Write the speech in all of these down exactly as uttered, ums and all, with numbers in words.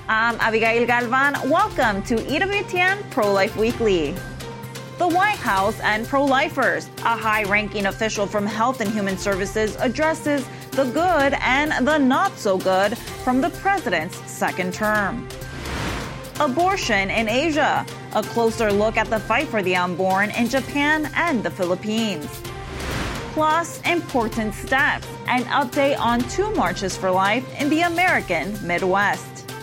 I'm Abigail Galvan. Welcome to E W T N Pro-Life Weekly. The White House and pro-lifers. A high-ranking official from Health and Human Services addresses the good and the not-so-good from the president's second term. Abortion in Asia. A closer look at the fight for the unborn in Japan and the Philippines. Plus, important steps. An update on two marches for life in the American Midwest.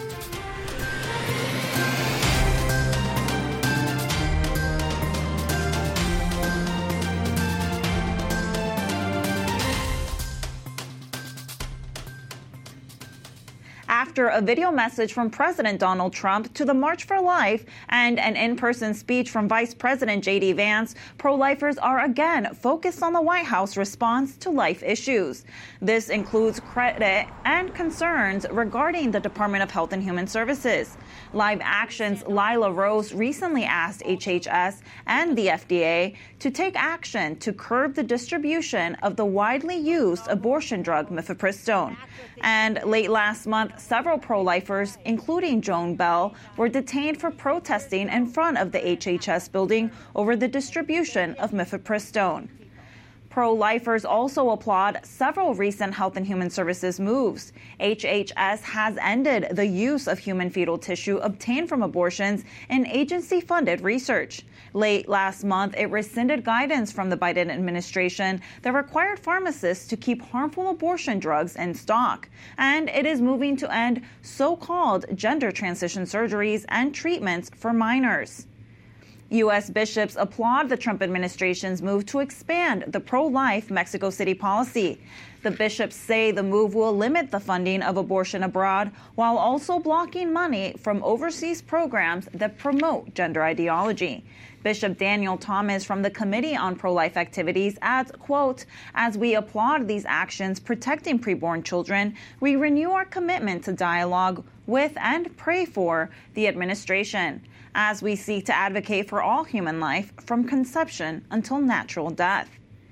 After a video message from President Donald Trump to the March for Life and an in-person speech from Vice President J D Vance, pro-lifers are again focused on the White House response to life issues. This includes credit and concerns regarding the Department of Health and Human Services. Live Action's Lila Rose recently asked H H S and the F D A to take action to curb the distribution of the widely used abortion drug mifepristone. And late last month, several pro-lifers, including Joan Bell, were detained for protesting in front of the H H S building over the distribution of mifepristone. Pro-lifers also applaud several recent Health and Human Services moves. H H S has ended the use of human fetal tissue obtained from abortions in agency-funded research. Late last month, it rescinded guidance from the Biden administration that required pharmacists to keep harmful abortion drugs in stock. And it is moving to end so-called gender transition surgeries and treatments for minors. U S bishops applaud the Trump administration's move to expand the pro-life Mexico City policy. The bishops say the move will limit the funding of abortion abroad while also blocking money from overseas programs that promote gender ideology. Bishop Daniel Thomas from the Committee on Pro-Life Activities adds, quote, "As we applaud these actions protecting preborn children, we renew our commitment to dialogue with and pray for the administration as we seek to advocate for all human life from conception until natural death."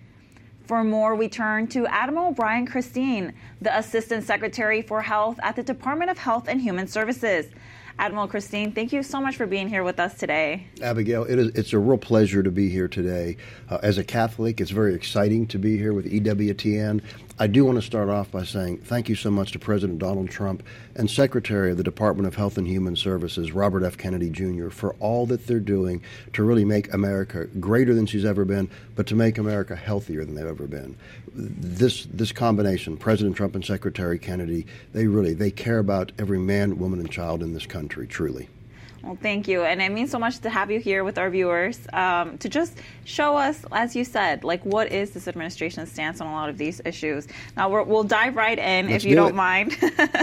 For more, we turn to Admiral Brian Christine, the Assistant Secretary for Health at the Department of Health and Human Services. Admiral Christine, thank you so much for being here with us today. Abigail, it is, it's a real pleasure to be here today. Uh, as a Catholic, it's very exciting to be here with E W T N. I do want to start off by saying thank you so much to President Donald Trump and Secretary of the Department of Health and Human Services, Robert F. Kennedy Junior, for all that they're doing to really make America greater than she's ever been, but to make America healthier than they've ever been. This this combination, President Trump and Secretary Kennedy, they really, they care about every man, woman, and child in this country, truly. Well, thank you. And it means so much to have you here with our viewers um, to just show us, as you said, like what is this administration's stance on a lot of these issues. Now, we're, we'll dive right in Let's if you do don't it. mind.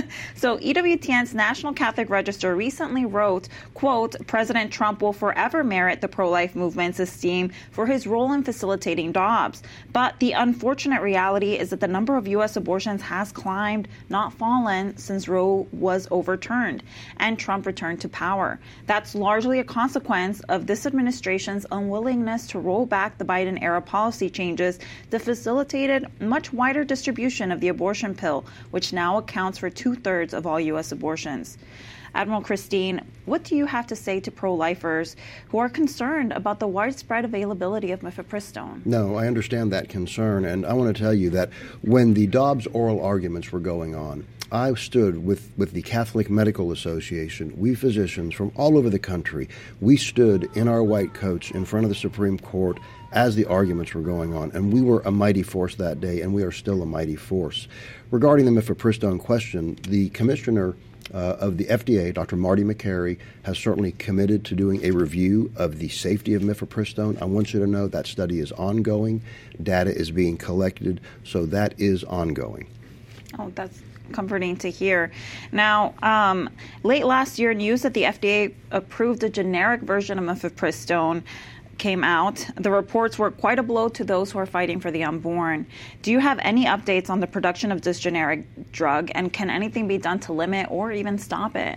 So E W T N's National Catholic Register recently wrote, quote, "President Trump will forever merit the pro-life movement's esteem for his role in facilitating Dobbs. But the unfortunate reality is that the number of U S abortions has climbed, not fallen, since Roe was overturned and Trump returned to power. That's largely a consequence of this administration's unwillingness to roll back the Biden-era policy changes that facilitated much wider distribution of the abortion pill, which now accounts for two-thirds of all U S abortions." Admiral Christine, what do you have to say to pro-lifers who are concerned about the widespread availability of mifepristone? No, I understand that concern, and I want to tell you that when the Dobbs oral arguments were going on, I stood with, with the Catholic Medical Association. We physicians from all over the country, we stood in our white coats in front of the Supreme Court as the arguments were going on, and we were a mighty force that day, and we are still a mighty force. Regarding the mifepristone question, the commissioner Uh, of the F D A, Doctor Marty Makary, has certainly committed to doing a review of the safety of mifepristone. I want you to know that study is ongoing. Data is being collected, so that is ongoing. Oh, that's comforting to hear. Now, um, late last year, news that the F D A approved a generic version of mifepristone came out. The reports were quite a blow to those who are fighting for the unborn. Do you have any updates on the production of this generic drug, and can anything be done to limit or even stop it?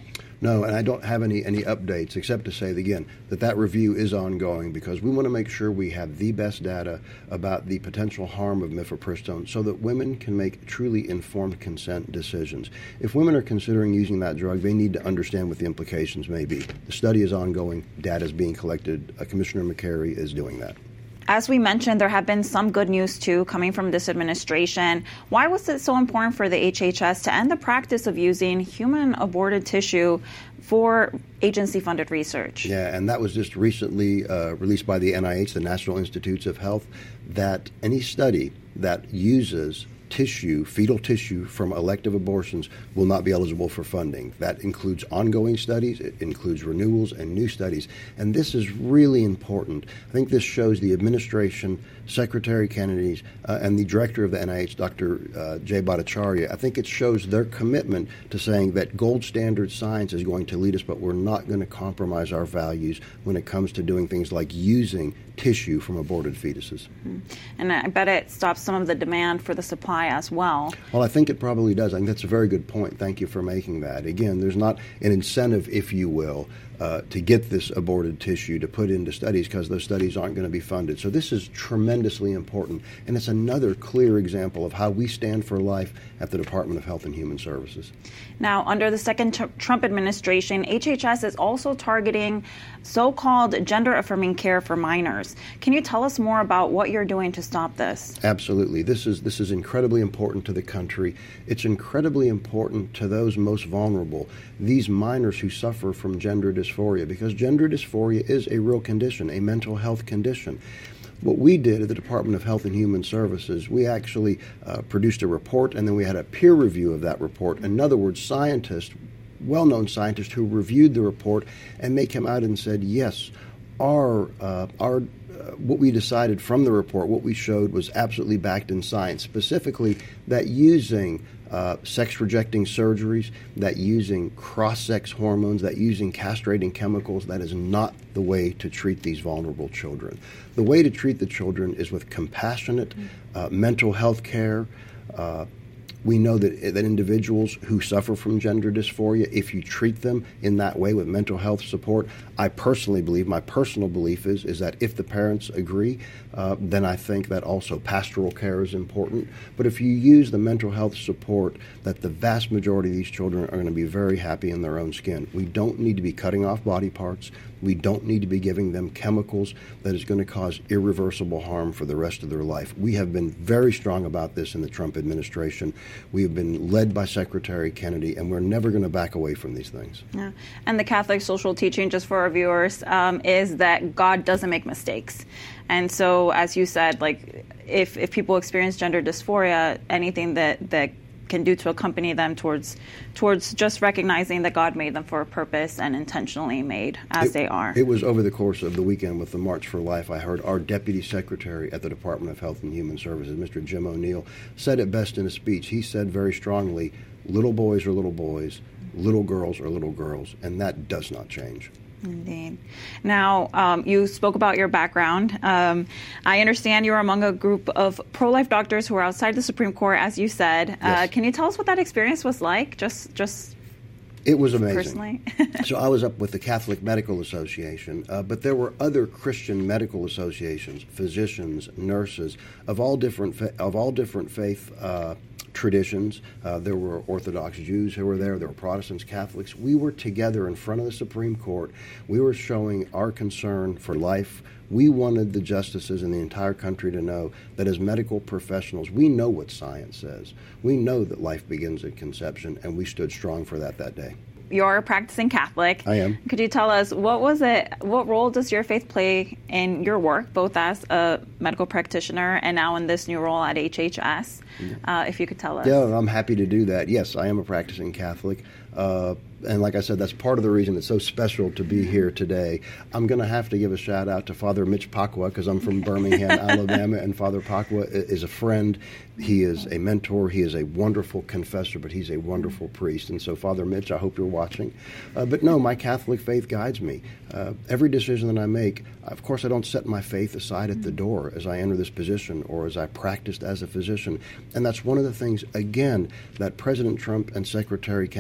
No, and I don't have any, any updates except to say, again, that that review is ongoing because we want to make sure we have the best data about the potential harm of mifepristone so that women can make truly informed consent decisions. If women are considering using that drug, they need to understand what the implications may be. The study is ongoing. Data is being collected. Uh, Commissioner McCary is doing that. As we mentioned, there have been some good news, too, coming from this administration. Why was it so important for the H H S to end the practice of using human aborted tissue for agency-funded research? Yeah, and that was just recently uh, released by the N I H, the National Institutes of Health, that any study that uses tissue, fetal tissue from elective abortions will not be eligible for funding. That includes ongoing studies, it includes renewals and new studies. And this is really important. I think this shows the administration, Secretary Kennedy, uh, and the director of the N I H, Doctor Uh, Jay Bhattacharya. I think it shows their commitment to saying that gold standard science is going to lead us, but we're not going to compromise our values when it comes to doing things like using tissue from aborted fetuses. Mm-hmm. And I bet it stops some of the demand for the supply as well. Well, I think it probably does. I think that's a very good point. Thank you for making that. Again, there's not an incentive, if you will, uh, to get this aborted tissue to put into studies because those studies aren't going to be funded. So this is tremendously important, and it's another clear example of how we stand for life at the Department of Health and Human Services. Now, under the second t- Trump administration, H H S is also targeting so-called gender-affirming care for minors. Can you tell us more about what you're doing to stop this? Absolutely. This is this is incredibly important to the country. It's incredibly important to those most vulnerable, these minors who suffer from gender dysphoria, because gender dysphoria is a real condition, a mental health condition. What we did at the Department of Health and Human Services, we actually uh, produced a report, and then we had a peer review of that report. In other words, scientists, well-known scientists who reviewed the report, and they came out and said, yes, our uh, our uh, what we decided from the report, what we showed was absolutely backed in science, specifically that using uh, sex-rejecting surgeries, that using cross-sex hormones, that using castrating chemicals, that is not the way to treat these vulnerable children. The way to treat the children is with compassionate uh, mental health care. Uh, We know that that individuals who suffer from gender dysphoria, if you treat them in that way with mental health support, I personally believe, my personal belief is, is that if the parents agree, uh, then I think that also pastoral care is important. But if you use the mental health support, that the vast majority of these children are going to be very happy in their own skin. We don't need to be cutting off body parts. We don't need to be giving them chemicals that is going to cause irreversible harm for the rest of their life. We have been very strong about this in the Trump administration. We have been led by Secretary Kennedy, and we're never going to back away from these things. Yeah. And the Catholic social teaching, just for our viewers, um, is that God doesn't make mistakes. And so, as you said, like if, if people experience gender dysphoria, anything that, that can do to accompany them towards towards just recognizing that God made them for a purpose and intentionally made as it, they are. It was over the course of the weekend with the March for Life, I heard our Deputy Secretary at the Department of Health and Human Services, Mister Jim O'Neill, said it best in a speech. He said very strongly, little boys are little boys, little girls are little girls, and that does not change. Indeed. Now, um, you spoke about your background. Um, I understand you're among a group of pro-life doctors who are outside the Supreme Court, as you said. Yes. Uh, can you tell us what that experience was like? Just, just. It was amazing. Personally. So I was up with the Catholic Medical Association, uh, but there were other Christian medical associations, physicians, nurses of all different fa- of all different faith uh, traditions. Uh, there were Orthodox Jews who were there. There were Protestants, Catholics. We were together in front of the Supreme Court. We were showing our concern for life. We wanted the justices in the entire country to know that as medical professionals, we know what science says. We know that life begins at conception, and we stood strong for that that day. You're a practicing Catholic. I am. Could you tell us, what was it, what role does your faith play in your work, both as a medical practitioner and now in this new role at H H S? Uh, if you could tell us. Yeah, I'm happy to do that. Yes, I am a practicing Catholic. Uh, and like I said, that's part of the reason it's so special to be here today. I'm going to have to give a shout out to Father Mitch Pacwa, because I'm from Birmingham, Alabama, and Father Pacwa is a friend. He is a mentor. He is a wonderful confessor, but he's a wonderful priest. And so, Father Mitch, I hope you're watching. Uh, but no, my Catholic faith guides me. Uh, every decision that I make, of course, I don't set my faith aside at the door as I enter this position or as I practiced as a physician. And that's one of the things, again, that President Trump and Secretary Kennedy have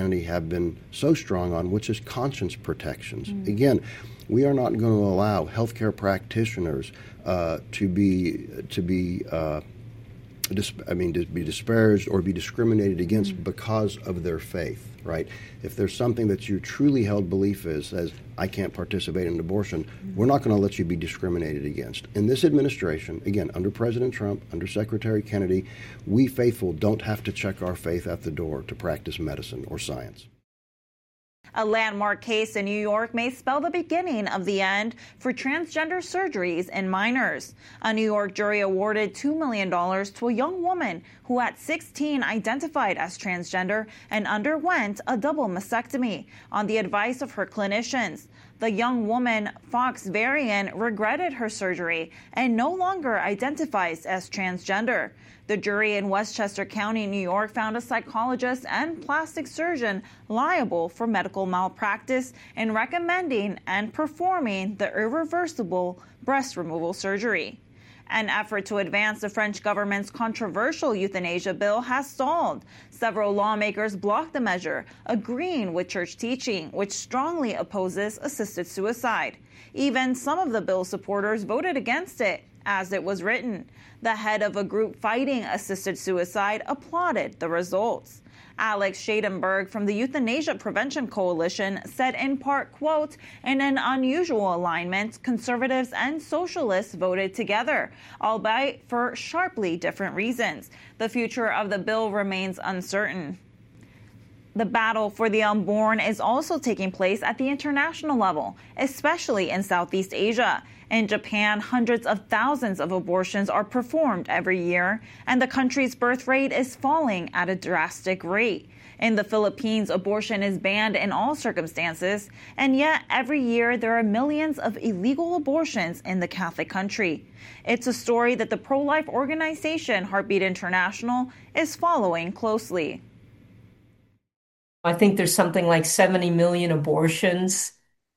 have been so strong on, which is conscience protections. Mm. Again, we are not going to allow healthcare practitioners uh, to be to be uh, dis- I mean to be disparaged or be discriminated against mm. because of their faith. Right? If there's something that your truly held belief is, as I can't participate in abortion, mm. we're not going to let you be discriminated against. In this administration, again, under President Trump, under Secretary Kennedy, we faithful don't have to check our faith at the door to practice medicine or science. A landmark case in New York may spell the beginning of the end for transgender surgeries in minors. A New York jury awarded two million dollars to a young woman who at sixteen identified as transgender and underwent a double mastectomy on the advice of her clinicians. The young woman, Fox Varian, regretted her surgery and no longer identifies as transgender. The jury in Westchester County, New York, found a psychologist and plastic surgeon liable for medical malpractice in recommending and performing the irreversible breast removal surgery. An effort to advance the French government's controversial euthanasia bill has stalled. Several lawmakers blocked the measure, agreeing with church teaching, which strongly opposes assisted suicide. Even some of the bill's supporters voted against it as it was written. The head of a group fighting assisted suicide applauded the results. Alex Schadenberg from the Euthanasia Prevention Coalition said in part, quote, in an unusual alignment, conservatives and socialists voted together, albeit for sharply different reasons. The future of the bill remains uncertain. The battle for the unborn is also taking place at the international level, especially in Southeast Asia. In Japan, hundreds of thousands of abortions are performed every year, and the country's birth rate is falling at a drastic rate. In the Philippines, abortion is banned in all circumstances, and yet every year there are millions of illegal abortions in the Catholic country. It's a story that the pro-life organization Heartbeat International is following closely. I think there's something like seventy million abortions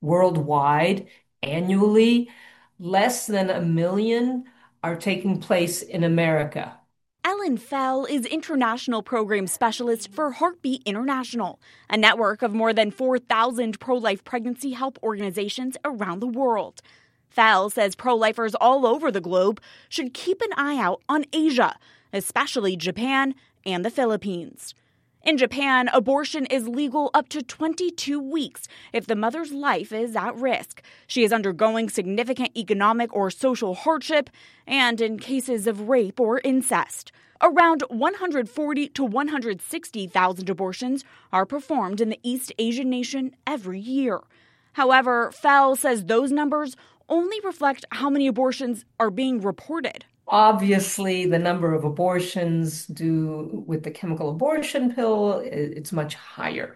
worldwide annually. Less than a million are taking place in America. Ellen Fell is International Program Specialist for Heartbeat International, a network of more than four thousand pro-life pregnancy help organizations around the world. Fell says pro-lifers all over the globe should keep an eye out on Asia, especially Japan and the Philippines. In Japan, abortion is legal up to twenty-two weeks if the mother's life is at risk, she is undergoing significant economic or social hardship, and in cases of rape or incest. Around one hundred forty to one hundred sixty thousand abortions are performed in the East Asian nation every year. However, Fell says those numbers only reflect how many abortions are being reported. Obviously, the number of abortions due with the chemical abortion pill, it's much higher.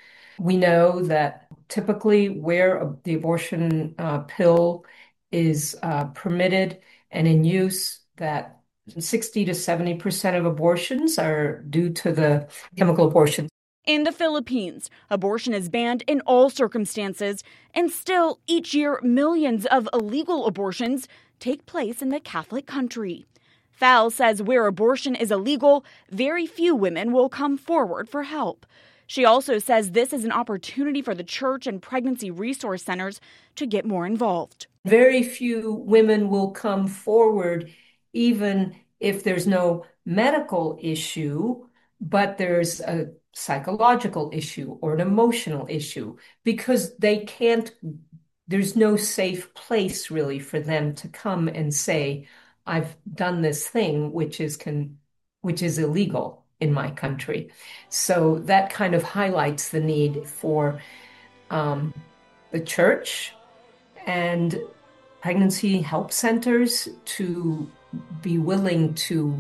We know that typically where the abortion uh, pill is uh, permitted and in use, that sixty to seventy percent of abortions are due to the chemical abortion. In the Philippines, abortion is banned in all circumstances, and still each year millions of illegal abortions take place in the Catholic country. Fell says where abortion is illegal, very few women will come forward for help. She also says this is an opportunity for the church and pregnancy resource centers to get more involved. Very few women will come forward even if there's no medical issue, but there's a psychological issue or an emotional issue, because they can't There's no safe place really for them to come and say, I've done this thing which is con- which is illegal in my country. So that kind of highlights the need for um, the church and pregnancy help centers to be willing to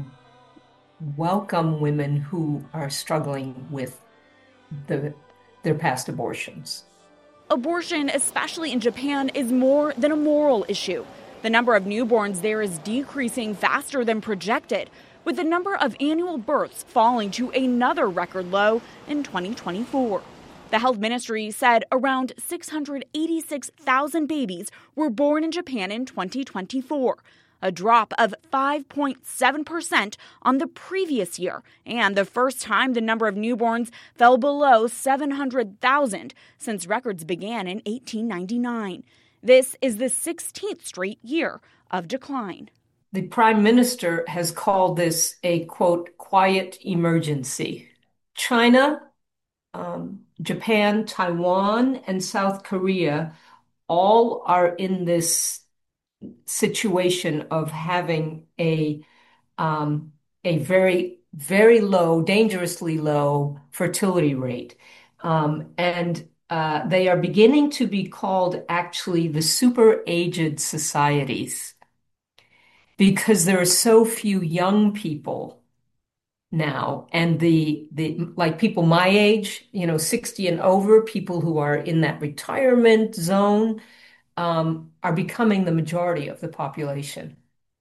welcome women who are struggling with the, their past abortions. Abortion, especially in Japan, is more than a moral issue. The number of newborns there is decreasing faster than projected, with the number of annual births falling to another record low in twenty twenty-four. The health ministry said around six hundred eighty-six thousand babies were born in Japan in twenty twenty-four, a drop of five point seven percent on the previous year, and the first time the number of newborns fell below seven hundred thousand since records began in eighteen ninety-nine. This is the sixteenth straight year of decline. The Prime Minister has called this a, quote, quiet emergency. China, um, Japan, Taiwan, and South Korea all are in this situation of having a um, a very, very low, dangerously low fertility rate. Um, and uh, they are beginning to be called actually the super-aged societies because there are so few young people now. And the, the like people my age, you know, sixty and over, people who are in that retirement zone, Um, are becoming the majority of the population.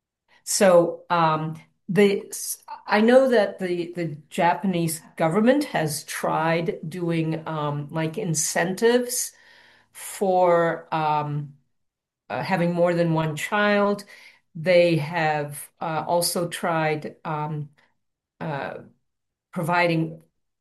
So um, the I know that the, the Japanese government has tried doing um, like incentives for um, uh, having more than one child. They have uh, also tried um, uh, providing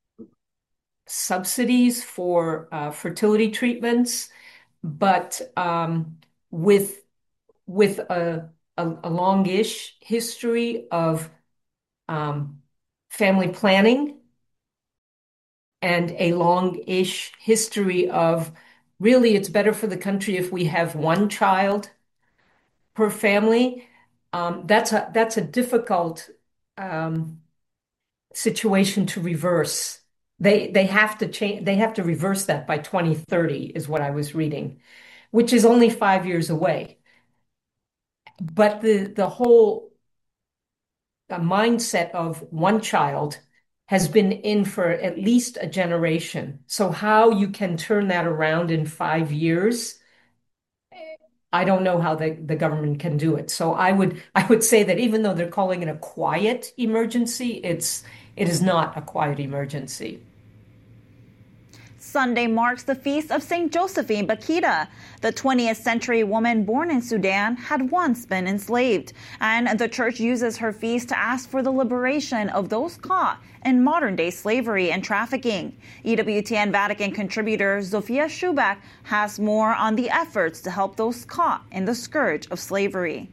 subsidies for uh, fertility treatments, but um, with with a, a, a longish history of um, family planning and a longish history of really it's better for the country if we have one child per family. Um, that's a that's a difficult um, situation to reverse. They they have to change. They have to reverse that by twenty thirty, is what I was reading, which is only five years away. But the the whole the mindset of one child has been in for at least a generation. So how you can turn that around in five years, I don't know how the, the government can do it. So I would I would say that even though they're calling it a quiet emergency, it's it is not a quiet emergency. Sunday marks the feast of Saint Josephine Bakhita. The twentieth century woman born in Sudan had once been enslaved, and the church uses her feast to ask for the liberation of those caught in modern-day slavery and trafficking. E W T N Vatican contributor Zofia Schubach has more on the efforts to help those caught in the scourge of slavery.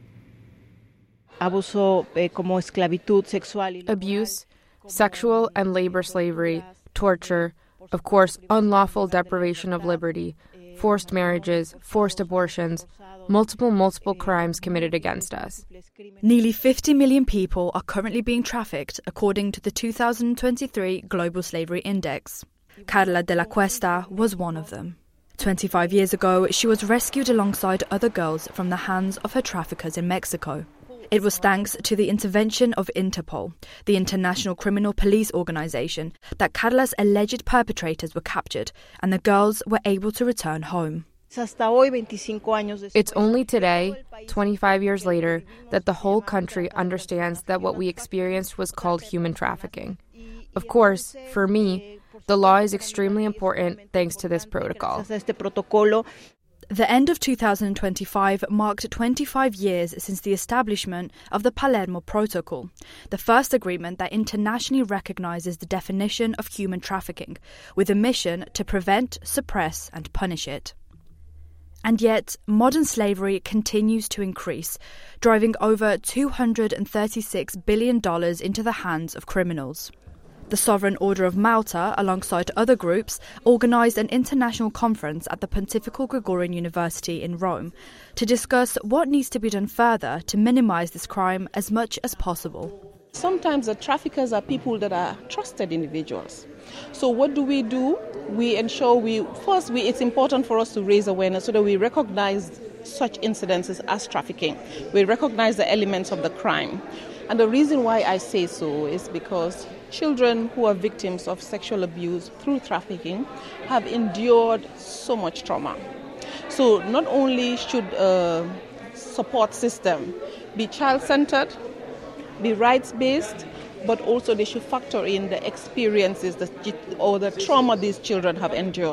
Abuse, sexual and labor slavery, torture, of course, unlawful deprivation of liberty, forced marriages, forced abortions, multiple, multiple crimes committed against us. Nearly fifty million people are currently being trafficked, according to the two thousand twenty-three Global Slavery Index. Carla de la Cuesta was one of them. twenty-five years ago, she was rescued alongside other girls from the hands of her traffickers in Mexico. It was thanks to the intervention of Interpol, the International Criminal Police Organization, that Carla's alleged perpetrators were captured and the girls were able to return home. It's only today, twenty-five years later, that the whole country understands that what we experienced was called human trafficking. Of course, for me, the law is extremely important thanks to this protocol. The end of two thousand twenty-five marked twenty-five years since the establishment of the Palermo Protocol, the first agreement that internationally recognizes the definition of human trafficking, with a mission to prevent, suppress, and punish it. And yet, modern slavery continues to increase, driving over two hundred thirty-six billion dollars into the hands of criminals. The Sovereign Order of Malta, alongside other groups, organised an international conference at the Pontifical Gregorian University in Rome to discuss what needs to be done further to minimise this crime as much as possible. Sometimes the traffickers are people that are trusted individuals. So what do we do? We ensure we, first, we, it's important for us to raise awareness so that we recognise such incidences as trafficking. We recognise the elements of the crime. And the reason why I say so is because children who are victims of sexual abuse through trafficking have endured so much trauma. So not only should a support system be child-centered, be rights-based, but also they should factor in the experiences that, or the trauma these children have endured.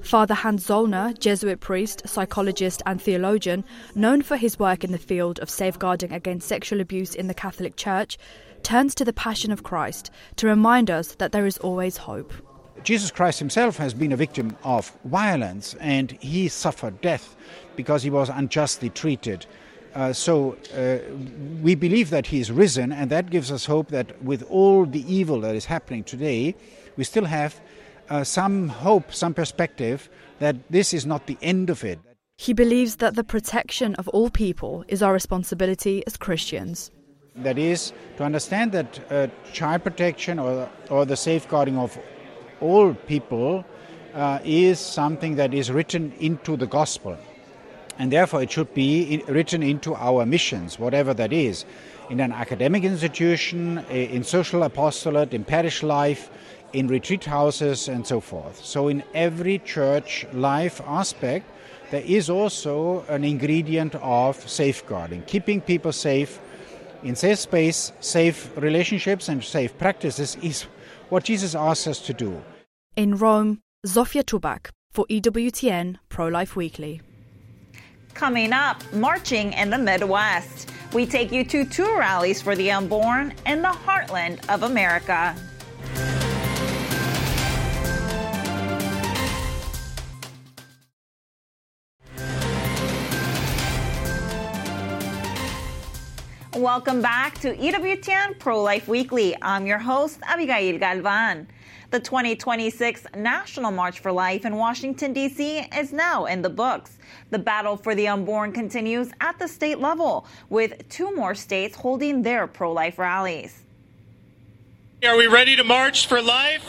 Father Hans Zollner, Jesuit priest, psychologist and theologian, known for his work in the field of safeguarding against sexual abuse in the Catholic Church, turns to the Passion of Christ to remind us that there is always hope. Jesus Christ himself has been a victim of violence, and he suffered death because he was unjustly treated. Uh, so uh, we believe that he is risen, and that gives us hope that with all the evil that is happening today, we still have uh, some hope, some perspective that this is not the end of it. He believes that the protection of all people is our responsibility as Christians. That is, to understand that uh, child protection or, or the safeguarding of all people uh, is something that is written into the gospel. And therefore it should be in, written into our missions, whatever that is, in an academic institution, in social apostolate, in parish life, in retreat houses and so forth. So in every church life aspect, there is also an ingredient of safeguarding, keeping people safe in safe space, safe relationships and safe practices is what Jesus asks us to do. In Rome, Zofia Tubak for E W T N Pro-Life Weekly. Coming up, marching in the Midwest. We take you to two rallies for the unborn in the heartland of America. Welcome back to E W T N Pro-Life Weekly. I'm your host, Abigail Galvan. The twenty twenty-six National March for Life in Washington, D C is now in the books. The battle for the unborn continues at the state level, with two more states holding their pro-life rallies. Are we ready to march for life?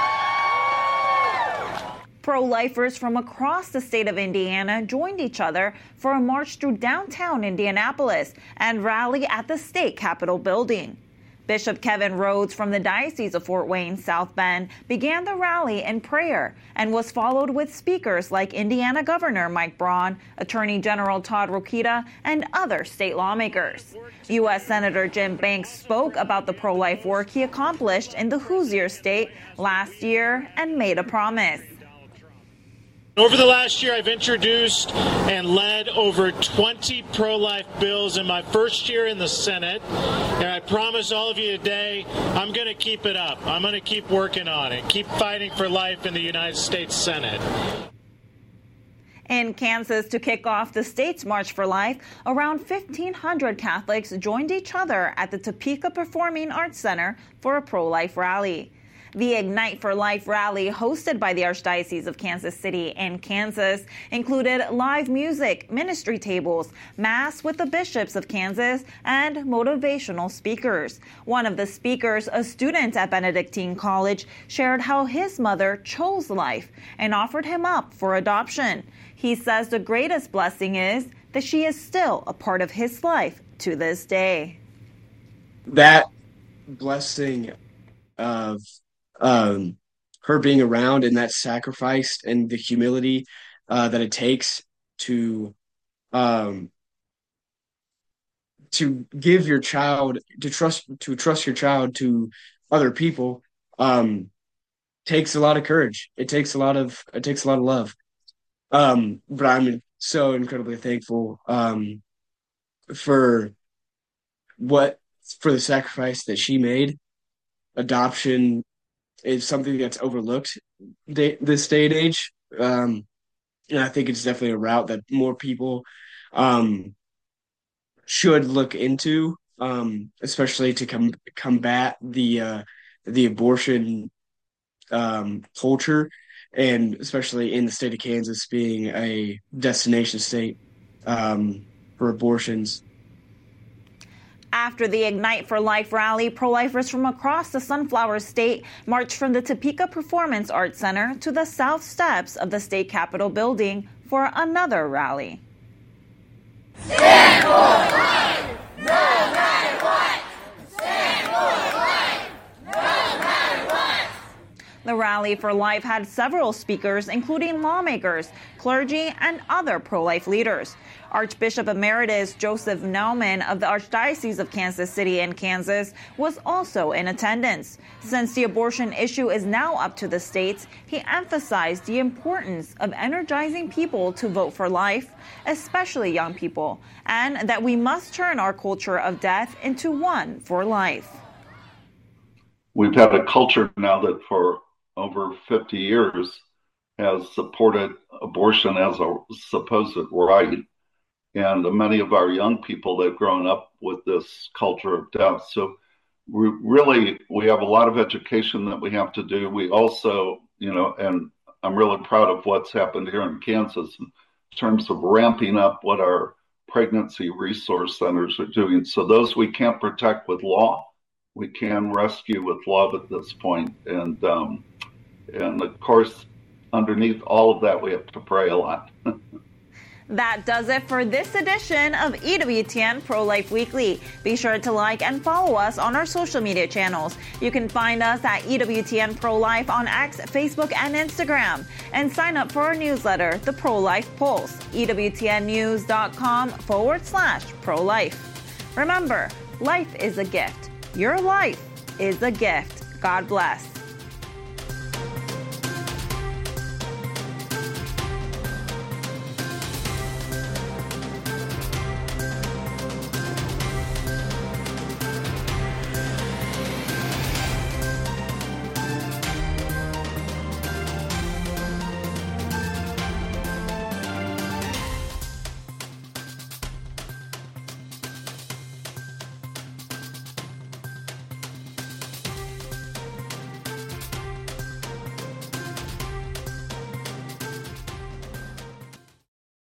Pro-lifers from across the state of Indiana joined each other for a march through downtown Indianapolis and rally at the state capitol building. Bishop Kevin Rhodes from the Diocese of Fort Wayne South Bend began the rally in prayer and was followed with speakers like Indiana Governor Mike Braun, Attorney General Todd Rokita, and other state lawmakers. U S Senator Jim Banks spoke about the pro-life work he accomplished in the Hoosier state last year and made a promise. Over the last year, I've introduced and led over twenty pro-life bills in my first year in the Senate, and I promise all of you today, I'm going to keep it up. I'm going to keep working on it, keep fighting for life in the United States Senate. In Kansas, to kick off the state's March for Life, around fifteen hundred Catholics joined each other at the Topeka Performing Arts Center for a pro-life rally. The Ignite for Life rally, hosted by the Archdiocese of Kansas City and Kansas, included live music, ministry tables, mass with the bishops of Kansas, and motivational speakers. One of the speakers, a student at Benedictine College, shared how his mother chose life and offered him up for adoption. He says the greatest blessing is that she is still a part of his life to this day. That blessing of Um, her being around and that sacrifice and the humility uh, that it takes to um, to give your child to trust to trust your child to other people um, takes a lot of courage. It takes a lot of it takes a lot of love. Um, but I'm so incredibly thankful um, for what for the sacrifice that she made. Adoption is something that's overlooked day, this day and age. Um, and I think it's definitely a route that more people um, should look into, um, especially to com- combat the uh, the abortion um, culture, and especially in the state of Kansas being a destination state um, for abortions. After the Ignite for Life rally, pro-lifers from across the Sunflower State marched from the Topeka Performance Arts Center to the south steps of the state capitol building for another rally. Stand for life, no matter what! Stand for life, no matter what! The Rally for Life had several speakers, including lawmakers, clergy, and other pro-life leaders. Archbishop Emeritus Joseph Naumann of the Archdiocese of Kansas City in Kansas was also in attendance. Since the abortion issue is now up to the states, he emphasized the importance of energizing people to vote for life, especially young people, and that we must turn our culture of death into one for life. We've had a culture now that for over fifty years has supported abortion as a supposed right. And many of our young people, they've grown up with this culture of death. So we really, we have a lot of education that we have to do. We also, you know, and I'm really proud of what's happened here in Kansas in terms of ramping up what our pregnancy resource centers are doing. So those we can't protect with law, we can rescue with love at this point. And, um, and of course, underneath all of that, we have to pray a lot. That does it for this edition of E W T N Pro-Life Weekly. Be sure to like and follow us on our social media channels. You can find us at E W T N Pro-Life on X, Facebook, and Instagram. And sign up for our newsletter, The Pro-Life Pulse, E W T N news dot com forward slash pro-life. Remember, life is a gift. Your life is a gift. God bless.